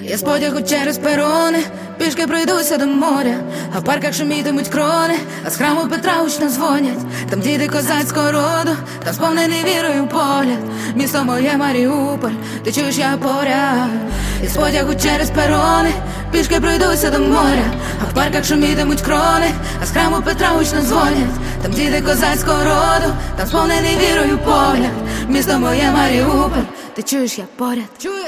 Я з потягу через перони, пішки пройдуся до моря, а в парках шумітимуть крони, а з храму Петра гучно дзвонять. Там діти козацького роду, там сповнений вірою погляд. Місто моє Маріуполь, ти чуєш, я поряд. Я з потягу через перони, пішки пройдуся до моря, а в парках шумітимуть крони, а з храму Петра гучно дзвонять. Там діти козацького роду, там сповнений вірою погляд. Місто моє Маріуполь, ти чуєш, я поряд.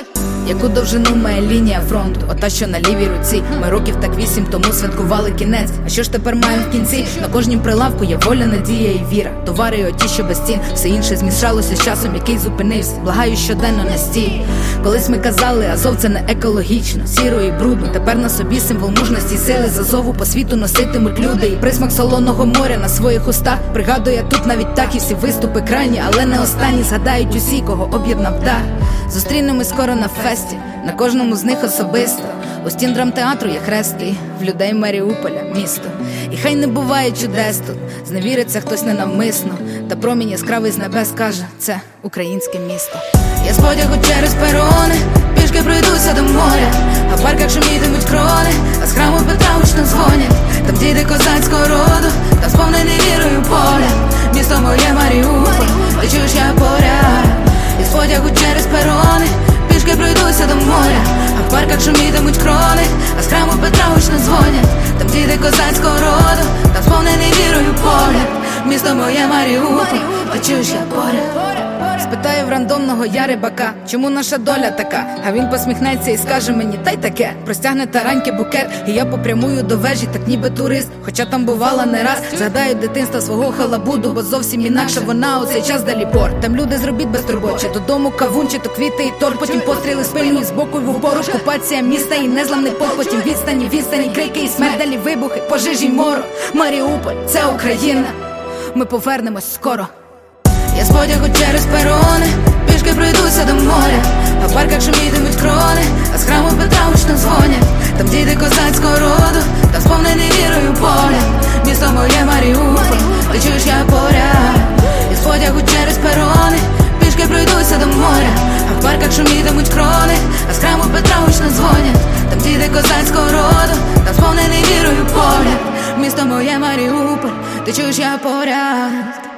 Яку довжину має лінія фронту, ота, що на лівій руці. Ми років так 8 тому святкували кінець. А що ж тепер маємо в кінці? На кожнім прилавку є воля, надія і віра. Товари оті, що без цін. Все інше змішалося з часом, який зупинився. Благаю щоденно не стій. Колись ми казали, Азов це не екологічно, сіро і брудно. Тепер на собі символ мужності і сили. З Азову по світу носитимуть люди. І присмак солоного моря на своїх устах. Пригадує тут навіть так, і всі виступи крайні, але не останні. Згадають усі, кого об'єднав дар. Зустрінемось скоро на фесті, на кожному з них особисто. У стін драмтеатру є хрест, і в людей Маріуполя місто. І хай не буває чудес тут, зневіриться хтось ненавмисно, та промінь яскравий з небес каже, це українське місто. Я з потягу через перони, пішки пройдуся до моря, а в парках шумітимуть крони, а з храму Петра гучно дзвонять. Там діти козацького роду, там сповнений вірою погляд. Місто моє Маріуполь, ти чуєш, я поряд. Я з потягу через перони, пішки пройдуся до моря, а в парках шумітимуть крони, а з храму Петра гучно дзвонять. Там діти козацького роду, там сповнений вірою погляд. Місто моє Маріуполь, ти чуєш, я поряд. Спитаю в рандомного я рибака, чому наша доля така? А він посміхнеться і скаже мені, та й таке. Простягне тараньки букет, і я попрямую до вежі, так ніби турист, хоча там бувала не раз. Згадаю дитинства свого халабуду, бо зовсім інакше вона у цей час далі порт. Там люди з робіт безтурботчі, додому кавун, чи то квіти і торт. Потім постріли спильні, збоку й в упору, окупація міста і незламний порт. Потім відстані, крики і смерть, далі вибухи, пожежі й морок. Маріуполь, це Україна, ми повернемось скоро. Я з потягу через перони, пішки пройдуся до моря, а в парках шумітимуть крони, а з храму Петра гучно дзвонять. Там діти козацького роду, там сповнений вірою погляд. Місто моє Маріуполь, ти чуєш, я поряд. Я з потягу через перони, пішки пройдуся до моря, а в парках шумітимуть крони, а з храму Петра гучно дзвонять. Там діти козацького роду, там сповнений вірою погляд. Місто моє Маріуполь, ти чуєш, я поряд.